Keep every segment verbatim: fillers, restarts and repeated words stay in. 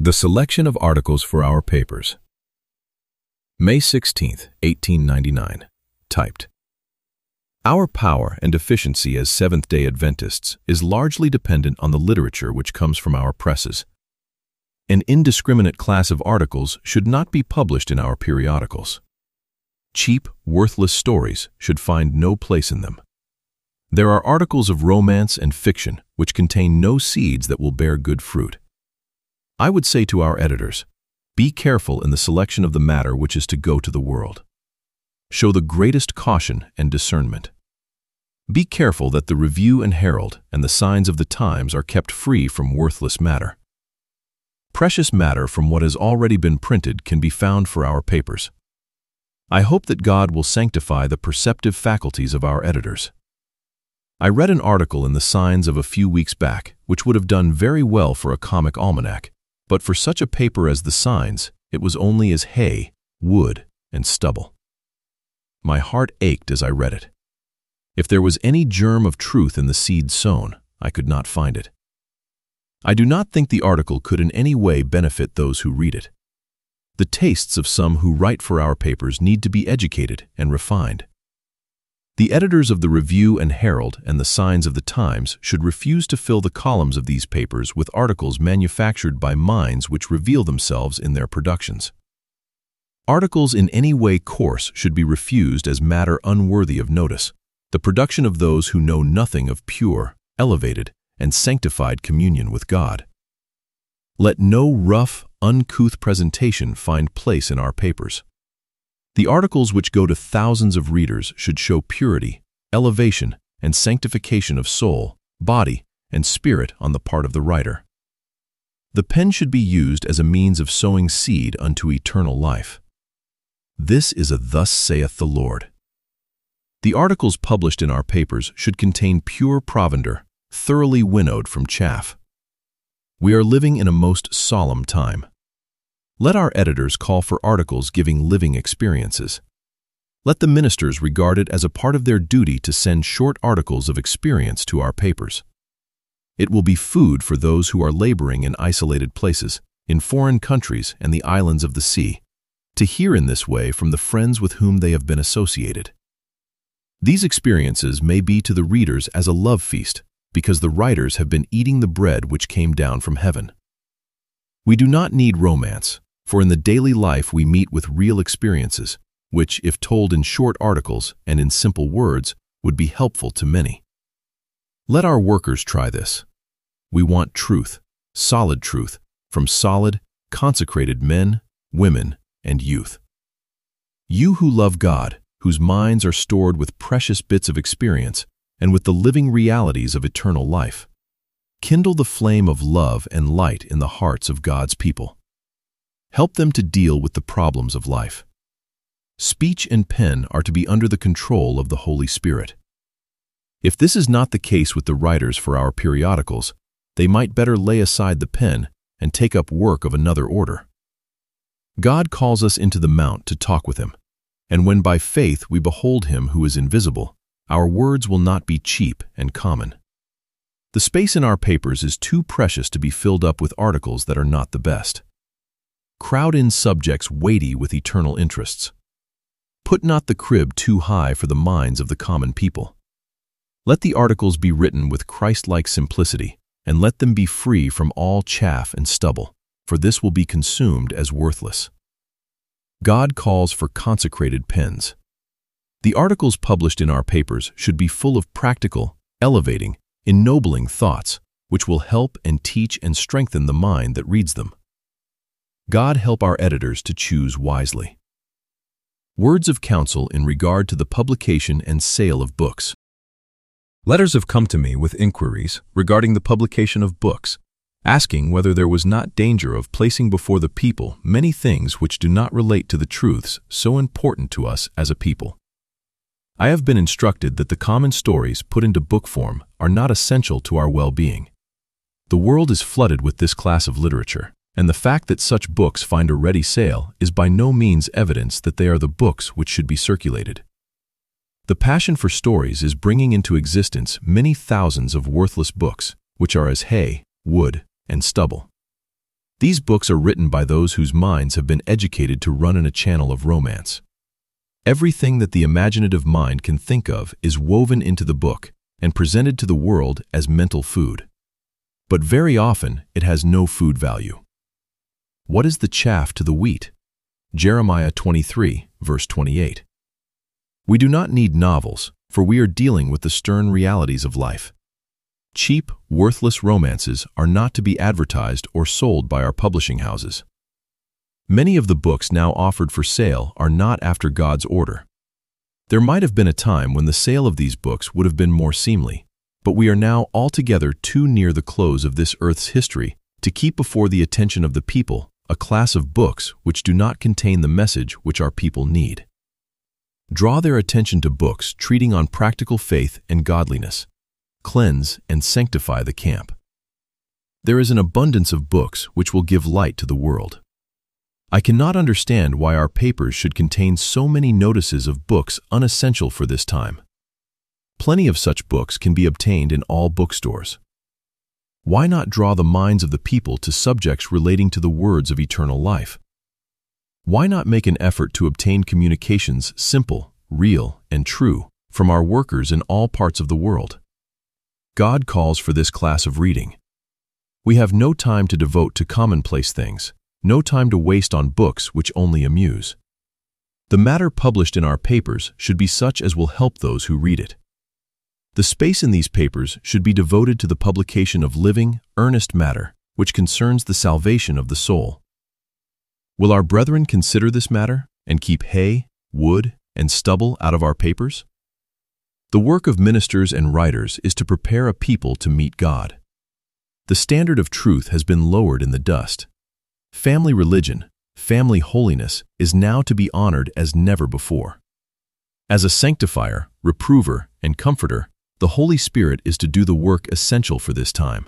The selection of articles for our papers. May sixteenth, eighteen ninety-nine. Typed. Our power and efficiency as Seventh-day Adventists is largely dependent on the literature which comes from our presses. An indiscriminate class of articles should not be published in our periodicals. Cheap, worthless stories should find no place in them. There are articles of romance and fiction which contain no seeds that will bear good fruit. I would say to our editors, be careful in the selection of the matter which is to go to the world. Show the greatest caution and discernment. Be careful that the Review and Herald and the Signs of the Times are kept free from worthless matter. Precious matter from what has already been printed can be found for our papers. I hope that God will sanctify the perceptive faculties of our editors. I read an article in the Signs of a few weeks back which would have done very well for a comic almanac, but for such a paper as the Signs, it was only as hay, wood, and stubble. My heart ached as I read it. If there was any germ of truth in the seed sown, I could not find it. I do not think the article could in any way benefit those who read it. The tastes of some who write for our papers need to be educated and refined. The editors of the Review and Herald and the Signs of the Times should refuse to fill the columns of these papers with articles manufactured by minds which reveal themselves in their productions. Articles in any way coarse should be refused as matter unworthy of notice, the production of those who know nothing of pure, elevated, and sanctified communion with God. Let no rough, uncouth presentation find place in our papers. The articles which go to thousands of readers should show purity, elevation, and sanctification of soul, body, and spirit on the part of the writer. The pen should be used as a means of sowing seed unto eternal life. This is a "Thus saith the Lord." The articles published in our papers should contain pure provender, thoroughly winnowed from chaff. We are living in a most solemn time. Let our editors call for articles giving living experiences. Let the ministers regard it as a part of their duty to send short articles of experience to our papers. It will be food for those who are laboring in isolated places, in foreign countries and the islands of the sea, to hear in this way from the friends with whom they have been associated. These experiences may be to the readers as a love feast, because the writers have been eating the bread which came down from heaven. We do not need romance, for in the daily life we meet with real experiences, which, if told in short articles and in simple words, would be helpful to many. Let our workers try this. We want truth, solid truth, from solid, consecrated men, women, and youth. You who love God, whose minds are stored with precious bits of experience and with the living realities of eternal life, kindle the flame of love and light in the hearts of God's people. Help them to deal with the problems of life. Speech and pen are to be under the control of the Holy Spirit. If this is not the case with the writers for our periodicals, they might better lay aside the pen and take up work of another order. God calls us into the mount to talk with Him, and when by faith we behold Him who is invisible, our words will not be cheap and common. The space in our papers is too precious to be filled up with articles that are not the best. Crowd in subjects weighty with eternal interests. Put not the crib too high for the minds of the common people. Let the articles be written with Christ-like simplicity, and let them be free from all chaff and stubble, for this will be consumed as worthless. God calls for consecrated pens. The articles published in our papers should be full of practical, elevating, ennobling thoughts, which will help and teach and strengthen the mind that reads them. God help our editors to choose wisely. Words of counsel in regard to the publication and sale of books. Letters have come to me with inquiries regarding the publication of books, asking whether there was not danger of placing before the people many things which do not relate to the truths so important to us as a people. I have been instructed that the common stories put into book form are not essential to our well-being. The world is flooded with this class of literature, and the fact that such books find a ready sale is by no means evidence that they are the books which should be circulated. The passion for stories is bringing into existence many thousands of worthless books, which are as hay, wood, and stubble. These books are written by those whose minds have been educated to run in a channel of romance. Everything that the imaginative mind can think of is woven into the book and presented to the world as mental food. But very often it has no food value. What is the chaff to the wheat? Jeremiah twenty-three, verse twenty-eight. We do not need novels, for we are dealing with the stern realities of life. Cheap, worthless romances are not to be advertised or sold by our publishing houses. Many of the books now offered for sale are not after God's order. There might have been a time when the sale of these books would have been more seemly, but we are now altogether too near the close of this earth's history to keep before the attention of the people a class of books which do not contain the message which our people need. Draw their attention to books treating on practical faith and godliness. Cleanse and sanctify the camp. There is an abundance of books which will give light to the world. I cannot understand why our papers should contain so many notices of books unessential for this time. Plenty of such books can be obtained in all bookstores. Why not draw the minds of the people to subjects relating to the words of eternal life? Why not make an effort to obtain communications simple, real, and true from our workers in all parts of the world? God calls for this class of reading. We have no time to devote to commonplace things, no time to waste on books which only amuse. The matter published in our papers should be such as will help those who read it. The space in these papers should be devoted to the publication of living, earnest matter, which concerns the salvation of the soul. Will our brethren consider this matter and keep hay, wood, and stubble out of our papers? The work of ministers and writers is to prepare a people to meet God. The standard of truth has been lowered in the dust. Family religion, family holiness is now to be honored as never before. As a sanctifier, reprover, and comforter, the Holy Spirit is to do the work essential for this time.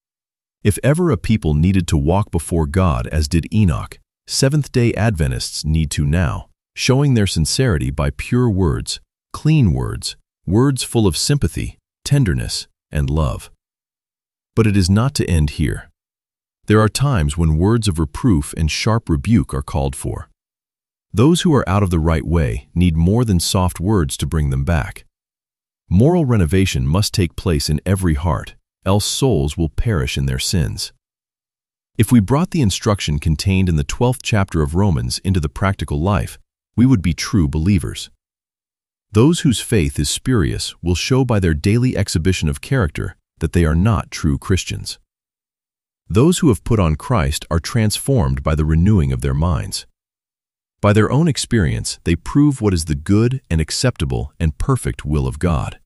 If ever a people needed to walk before God as did Enoch, Seventh-day Adventists need to now, showing their sincerity by pure words, clean words, words full of sympathy, tenderness, and love. But it is not to end here. There are times when words of reproof and sharp rebuke are called for. Those who are out of the right way need more than soft words to bring them back. Moral renovation must take place in every heart, else souls will perish in their sins. If we brought the instruction contained in the twelfth chapter of Romans into the practical life, we would be true believers. Those whose faith is spurious will show by their daily exhibition of character that they are not true Christians. Those who have put on Christ are transformed by the renewing of their minds. By their own experience, they prove what is the good and acceptable and perfect will of God.